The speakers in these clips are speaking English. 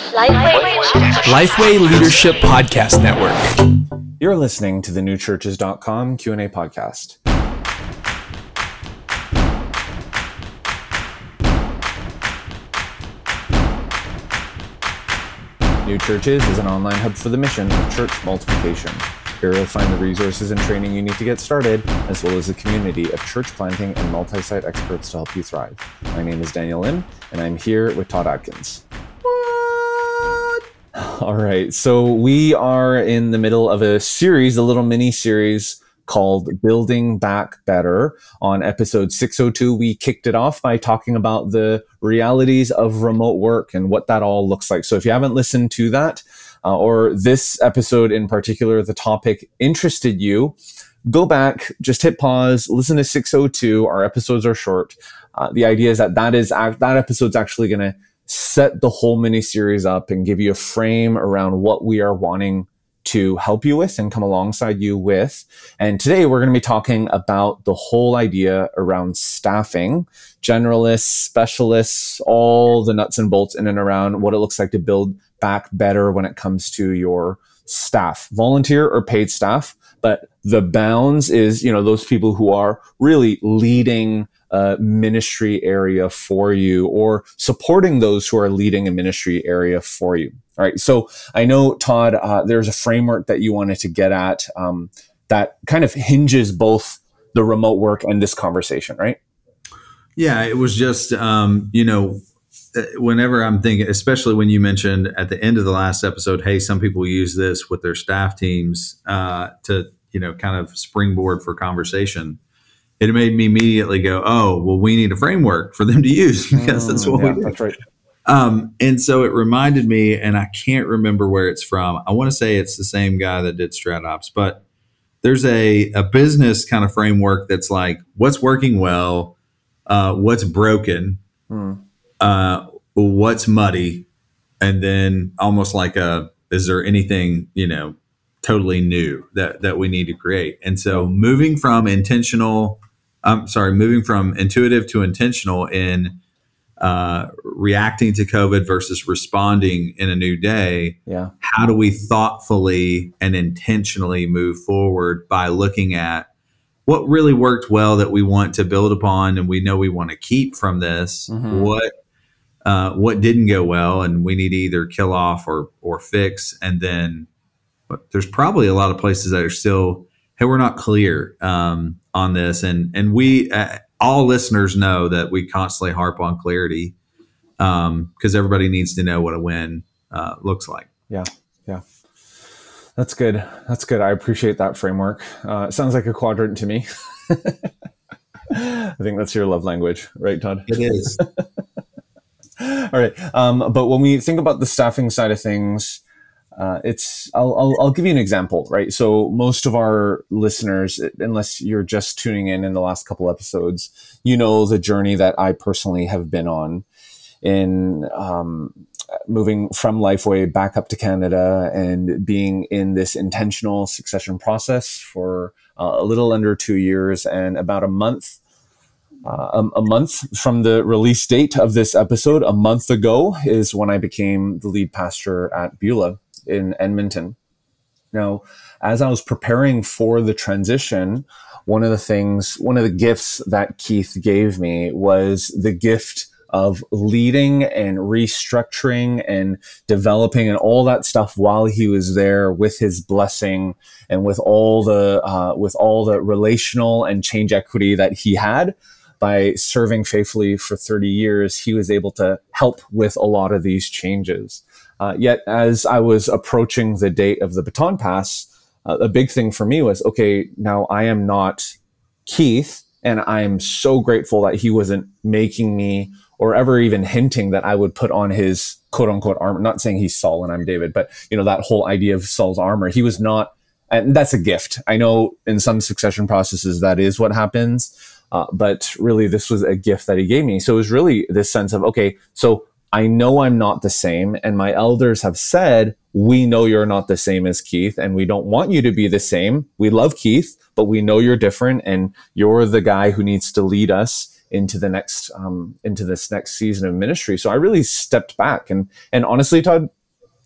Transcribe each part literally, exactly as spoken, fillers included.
Lifeway Leadership Podcast Network. You're listening to the new churches dot com Q and A podcast. New Churches is an online hub for the mission of church multiplication. Here you'll find the resources and training you need to get started, as well as a community of church planting and multi-site experts to help you thrive. My name is Daniel Lim, and I'm here with Todd Atkins. What? All right, so we are in the middle of a series, a little mini series called Building Back Better. On episode six oh two, we kicked it off by talking about the realities of remote work and what that all looks like. So if you haven't listened to that, uh, or this episode in particular, the topic interested you, go back, just hit pause, listen to six oh two. Our episodes are short. Uh, the idea is that that is that episode's actually going to set the whole mini series up and give you a frame around what we are wanting to help you with and come alongside you with. And today we're going to be talking about the whole idea around staffing, generalists, specialists, all the nuts and bolts in and around what it looks like to build back better when it comes to your staff, volunteer or paid staff. But the bounds is, you know, those people who are really leading a ministry area for you or supporting those who are leading a ministry area for you. All right. So I know, Todd, uh, there's a framework that you wanted to get at um, that kind of hinges both the remote work and this conversation, right? Yeah, it was just, um, you know, whenever I'm thinking, especially when you mentioned at the end of the last episode, hey, some people use this with their staff teams uh, to, you know, kind of springboard for conversation. It made me immediately go, oh, well, we need a framework for them to use because that's what mm, yeah, we do. That's right. Um, and so it reminded me, and I can't remember where it's from. I want to say it's the same guy that did StratOps, but there's a, a business kind of framework that's like, what's working well, uh, what's broken, mm. uh, what's muddy, and then almost like a, is there anything, you know, totally new that, that we need to create? And so moving from intentional, I'm sorry, moving from intuitive to intentional in uh, reacting to COVID versus responding in a new day. Yeah. How do we thoughtfully and intentionally move forward by looking at what really worked well that we want to build upon and we know we want to keep from this? Mm-hmm. What uh, what didn't go well and we need to either kill off or or fix. And then but there's probably a lot of places that are still, hey, we're not clear um, on this. And and we, uh, all listeners know that we constantly harp on clarity because um, everybody needs to know what a win uh, looks like. Yeah, yeah. That's good. That's good. I appreciate that framework. Uh, it sounds like a quadrant to me. I think that's your love language, right, Todd? It is. All right. Um, but when we think about the staffing side of things, Uh, it's, I'll, I'll, I'll give you an example, right? So most of our listeners, unless you're just tuning in in the last couple episodes, you know the journey that I personally have been on in um, moving from Lifeway back up to Canada and being in this intentional succession process for uh, a little under two years and about a month. Uh, a, a month from the release date of this episode, a month ago, is when I became the lead pastor at Beulah in Edmonton. Now, as I was preparing for the transition, one of the things, one of the gifts that Keith gave me was the gift of leading and restructuring and developing and all that stuff while he was there with his blessing and with all the uh, with all the relational and change equity that he had. By serving faithfully for thirty years, he was able to help with a lot of these changes. Uh, yet, as I was approaching the date of the baton pass, uh, a big thing for me was, okay, now I am not Keith, and I am so grateful that he wasn't making me or ever even hinting that I would put on his quote-unquote armor. Not saying he's Saul and I'm David, but you know that whole idea of Saul's armor. He was not, and that's a gift. I know in some succession processes that is what happens. Uh, but really, this was a gift that he gave me. So it was really this sense of, okay, so I know I'm not the same. And my elders have said, we know you're not the same as Keith, and we don't want you to be the same. We love Keith, but we know you're different, and you're the guy who needs to lead us into the next, um, into this next season of ministry. So I really stepped back. And, and honestly, Todd,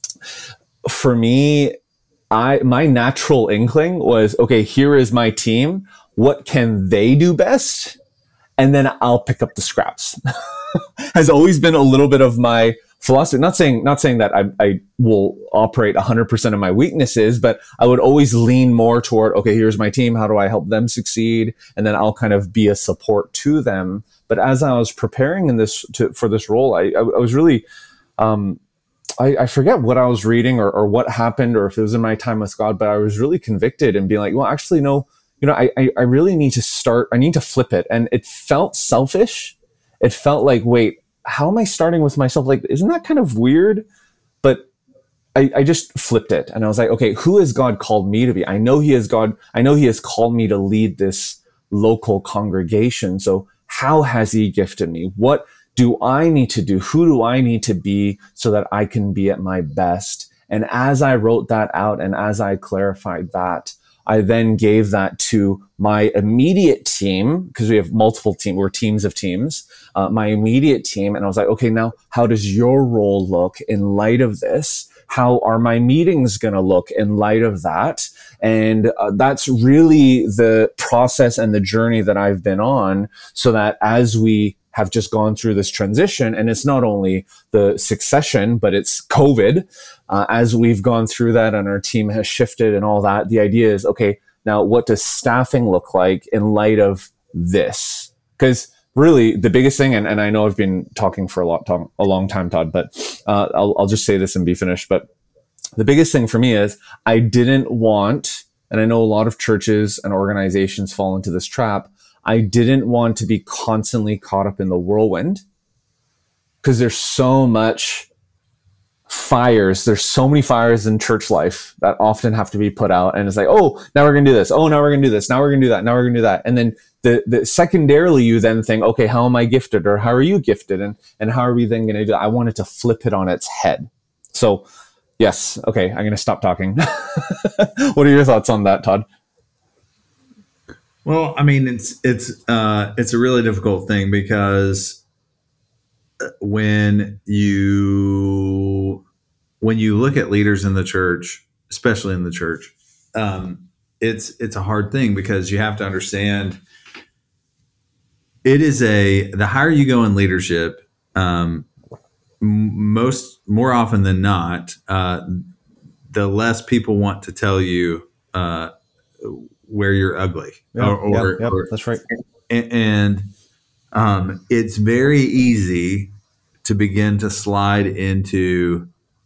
for me, I my natural inkling was, okay, here is my team. What can they do best? And then I'll pick up the scraps. Has always been a little bit of my philosophy. Not saying not saying that I, I will operate one hundred percent of my weaknesses, but I would always lean more toward, okay, here's my team. How do I help them succeed? And then I'll kind of be a support to them. But as I was preparing in this to, for this role, I, I, I was really, um, I, I forget what I was reading or, or what happened, or if it was in my time with God, but I was really convicted and being like, well, actually, no, you know, I, I, I really need to start, I need to flip it. And it felt selfish. It felt like, wait, how am I starting with myself? Like, isn't that kind of weird? But I, I just flipped it. And I was like, okay, who has God called me to be? I know he has God. I know he has called me to lead this local congregation. So how has he gifted me? What do I need to do? Who do I need to be so that I can be at my best? And as I wrote that out and as I clarified that, I then gave that to my immediate team, because we have multiple teams, we're teams of teams, uh, my immediate team. And I was like, okay, now how does your role look in light of this? How are my meetings going to look in light of that? And uh, that's really the process and the journey that I've been on, so that as we have just gone through this transition, and it's not only the succession, but it's COVID. Uh, as we've gone through that and our team has shifted and all that, the idea is, okay, now what does staffing look like in light of this? Because really the biggest thing, and, and I know I've been talking for a, lot, a long time, Todd, but uh, I'll, I'll just say this and be finished. But the biggest thing for me is I didn't want, and I know a lot of churches and organizations fall into this trap, I didn't want to be constantly caught up in the whirlwind, because there's so much fires. There's so many fires in church life that often have to be put out. And it's like, oh, now we're going to do this. Oh, now we're going to do this. Now we're going to do that. Now we're going to do that. And then the, the secondarily, you then think, okay, how am I gifted, or how are you gifted? And, and how are we then going to do that? I wanted to flip it on its head. So yes. Okay. I'm going to stop talking. What are your thoughts on that, Todd? Well, I mean, it's it's uh, it's a really difficult thing, because when you when you look at leaders in the church, especially in the church, um, it's it's a hard thing, because you have to understand it is a the higher you go in leadership, um, most more often than not, uh, the less people want to tell you Uh, where you're ugly, yeah, or, or, yeah, yeah, or that's right. And, and um, it's very easy to begin to slide into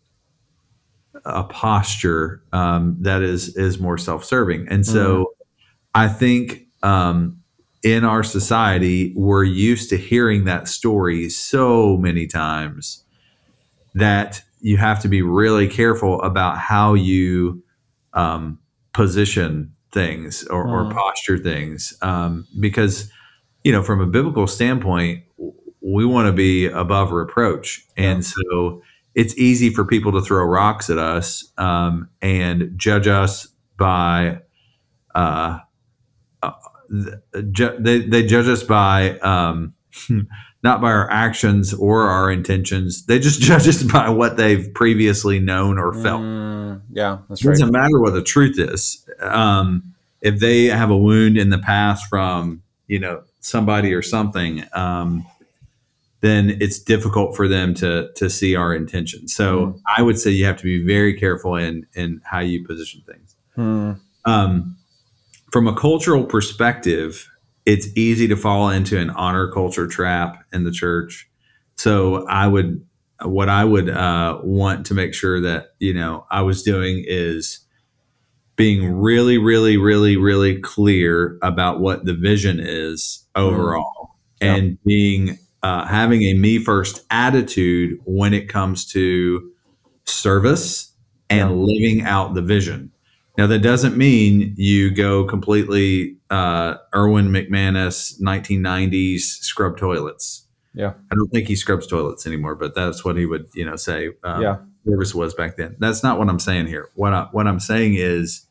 a posture um, that is is more self-serving. And so mm. I think um, in our society, we're used to hearing that story so many times that you have to be really careful about how you um, position things or, or posture things, um, because, you know, from a biblical standpoint, we want to be above reproach. And yeah. so it's easy for people to throw rocks at us um, and judge us by, uh, uh, ju- they, they judge us by, um, not by our actions or our intentions. They just judge us by what they've previously known or felt. Mm, yeah, that's right. It doesn't right. matter what the truth is. Um, if they have a wound in the past from, you know, somebody or something, um, then it's difficult for them to to see our intentions. So mm. I would say you have to be very careful in in how you position things. Mm. Um, from a cultural perspective, it's easy to fall into an honor culture trap in the church. So I would, what I would uh, want to make sure that, you know, I was doing is being really, really, really, really clear about what the vision is overall, mm. and yep. being, uh, having a me first attitude when it comes to service and yep. living out the vision. Now, that doesn't mean you go completely uh, Erwin McManus, nineteen nineties scrub toilets. Yeah, I don't think he scrubs toilets anymore, but that's what he would, you know, say. Um, yeah, service was back then. That's not what I'm saying here. What I, what I'm saying is,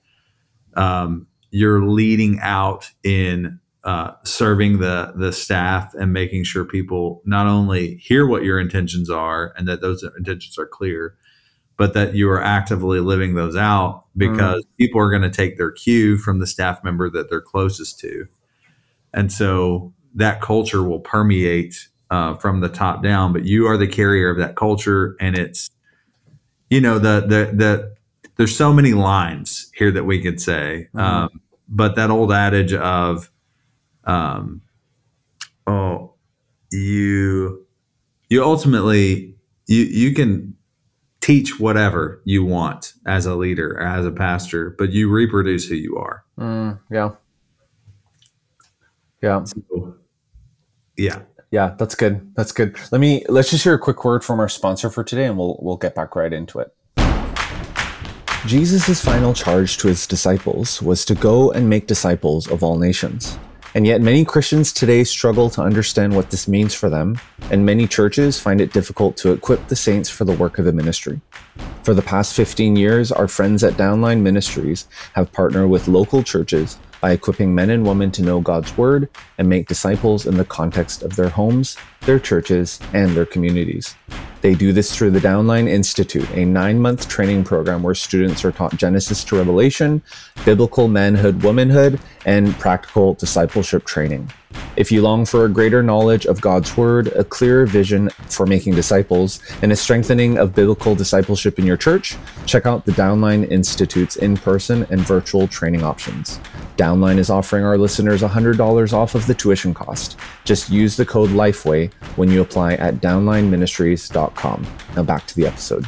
um, you're leading out in uh, serving the the staff and making sure people not only hear what your intentions are and that those intentions are clear, but that you are actively living those out because mm. people are going to take their cue from the staff member that they're closest to. And so that culture will permeate uh, from the top down, but you are the carrier of that culture. And it's, you know, the, the, the, there's so many lines here that we could say, mm-hmm. um, but that old adage of, um, oh, you, you ultimately, you, you can teach whatever you want as a leader, as a pastor, but you reproduce who you are. Mm, yeah. Yeah. So, yeah. Yeah, that's good. That's good. Let me, let's just hear a quick word from our sponsor for today and we'll, we'll get back right into it. Jesus' final charge to his disciples was to go and make disciples of all nations. And yet many Christians today struggle to understand what this means for them, and many churches find it difficult to equip the saints for the work of the ministry. For the past fifteen years, our friends at Downline Ministries have partnered with local churches by equipping men and women to know God's word and make disciples in the context of their homes, their churches, and their communities. They do this through the Downline Institute, a nine-month training program where students are taught Genesis to Revelation, biblical manhood, womanhood, and practical discipleship training. If you long for a greater knowledge of God's word, a clearer vision for making disciples, and a strengthening of biblical discipleship in your church, check out the Downline Institute's in-person and virtual training options. Downline is offering our listeners one hundred dollars off of the tuition cost. Just use the code LIFEWAY when you apply at downline ministries dot com. Now back to the episode.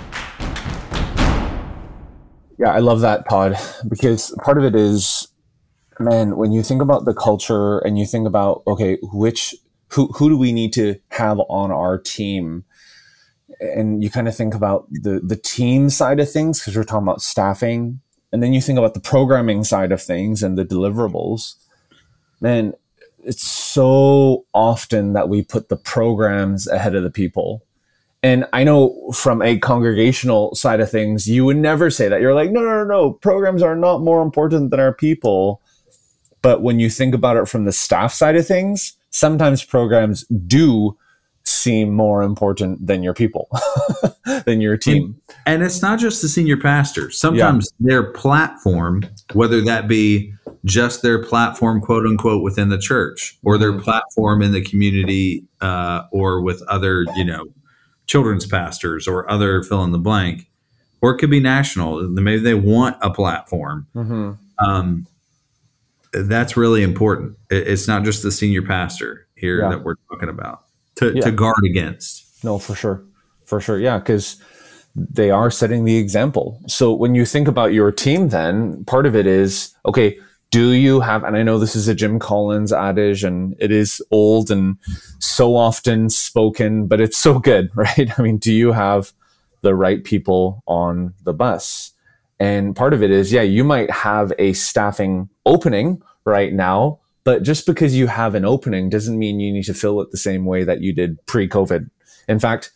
Yeah, I love that, Todd, because part of it is, man, when you think about the culture and you think about, okay, which, who, who do we need to have on our team? And you kind of think about the, the team side of things, because we're talking about staffing. And then you think about the programming side of things and the deliverables. Man, it's so often that we put the programs ahead of the people. And I know from a congregational side of things, you would never say that. You're like, no, no, no, no, programs are not more important than our people. But when you think about it from the staff side of things, sometimes programs do seem more important than your people, than your team. And, and it's not just the senior pastor. Sometimes yeah. their platform, whether that be just their platform, quote unquote, within the church, or their platform in the community, uh, or with other, you know, children's pastors or other fill in the blank, or it could be national. Maybe they want a platform. Mm-hmm. Um, that's really important. It's not just the senior pastor here yeah. that we're talking about to, yeah. to guard against. No, for sure. For sure. Yeah. Because they are setting the example. So when you think about your team, then part of it is, okay, do you have, and I know this is a Jim Collins adage and it is old and so often spoken, but it's so good, right? I mean, do you have the right people on the bus? And part of it is, yeah, you might have a staffing opening right now, but just because you have an opening doesn't mean you need to fill it the same way that you did pre-COVID. In fact,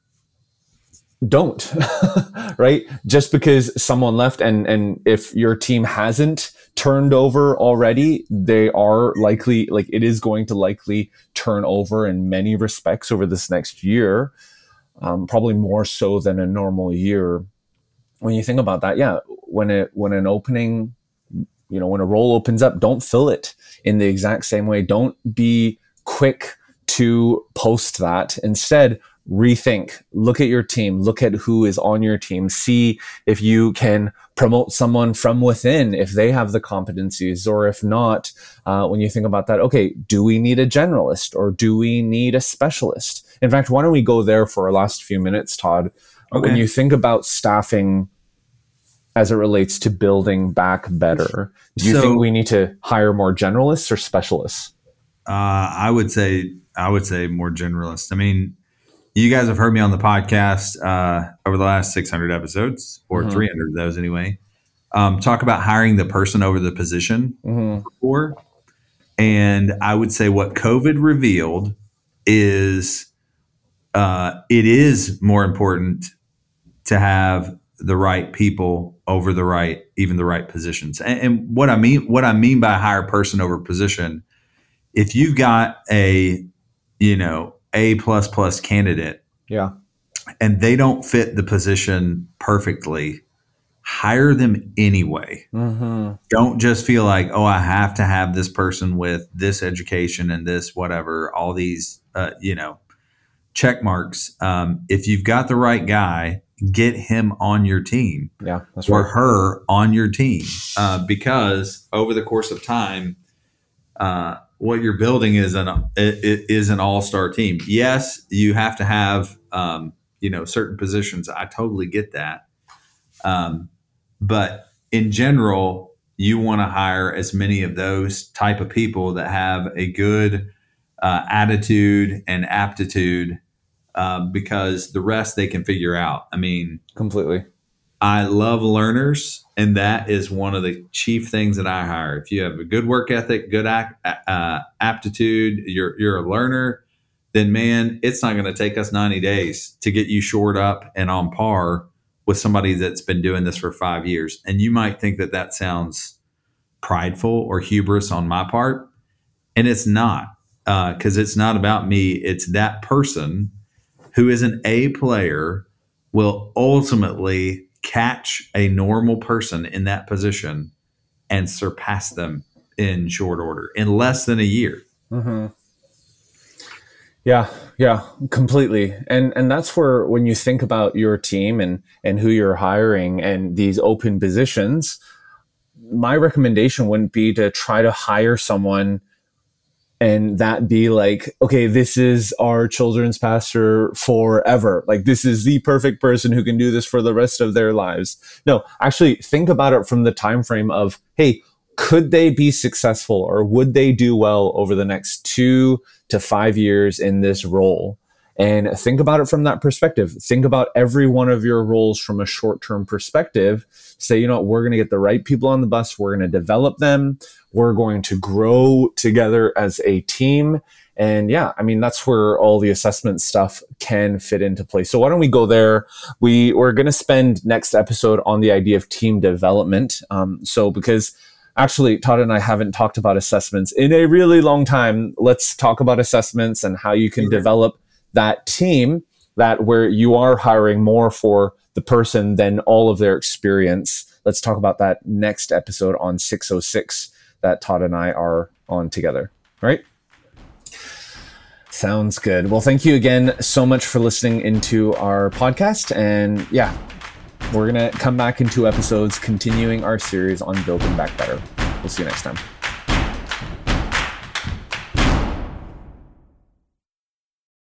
don't, right? Just because someone left and, and if your team hasn't turned over already, they are likely, like it is going to likely turn over in many respects over this next year, um, probably more so than a normal year. When you think about that, yeah, when it when an opening, you know, when a role opens up, don't fill it in the exact same way. Don't be quick to post that. Instead, rethink, look at your team, look at who is on your team, see if you can promote someone from within, if they have the competencies, or if not, uh, when you think about that, okay, do we need a generalist or do we need a specialist? In fact, why don't we go there for our last few minutes, Todd? Okay. When you think about staffing as it relates to building back better, do you so, think we need to hire more generalists or specialists? Uh, I would say, I would say more generalists. I mean, you guys have heard me on the podcast uh, over the last six hundred episodes, or mm-hmm. three hundred of those anyway, um, talk about hiring the person over the position mm-hmm. before. And I would say what COVID revealed is uh, it is more important to have the right people over the right, even the right positions. And, and what I mean, what I mean by hire person over position, if you've got a, you know, A plus plus candidate, yeah, and they don't fit the position perfectly, hire them anyway. Mm-hmm. Don't just feel like, oh, I have to have this person with this education and this whatever, all these, uh, you know, check marks. Um, if you've got the right guy, get him on your team. Yeah, that's or right. her on your team, uh, because over the course of time, uh, what you're building is an it is an all-star team. Yes, you have to have um, you know certain positions. I totally get that, um, but in general, you want to hire as many of those type of people that have a good uh, attitude and aptitude, uh, because the rest they can figure out. I mean, Completely. I love learners, and that is one of the chief things that I hire. If you have a good work ethic, good act, uh, aptitude, you're you're a learner, then man, it's not going to take us ninety days to get you shored up and on par with somebody that's been doing this for five years. And you might think that that sounds prideful or hubris on my part, and it's not, because uh, it's not about me. It's that person who is an A player will ultimately catch a normal person in that position and surpass them in short order, in less than a year. Mm-hmm. Yeah, yeah, completely. And and that's where, when you think about your team and and who you're hiring and these open positions, my recommendation wouldn't be to try to hire someone and that be like, okay, this is our children's pastor forever. Like, this is the perfect person who can do this for the rest of their lives. No, actually think about it from the time frame of, hey, could they be successful, or would they do well over the next two to five years in this role? And think about it from that perspective. Think about every one of your roles from a short-term perspective. Say, you know what, we're going to get the right people on the bus. We're going to develop them. We're going to grow together as a team. And yeah, I mean, that's where all the assessment stuff can fit into place. So why don't we go there? We, we're going to spend next episode on the idea of team development. Um, so because actually, Todd and I haven't talked about assessments in a really long time. Let's talk about assessments and how you can develop that team, that where you are hiring more for the person than all of their experience. Let's talk about that next episode on six oh six that Todd and I are on together. All right? Sounds good. Well, thank you again so much for listening into our podcast. And yeah, we're going to come back in two episodes, continuing our series on building back better. We'll see you next time.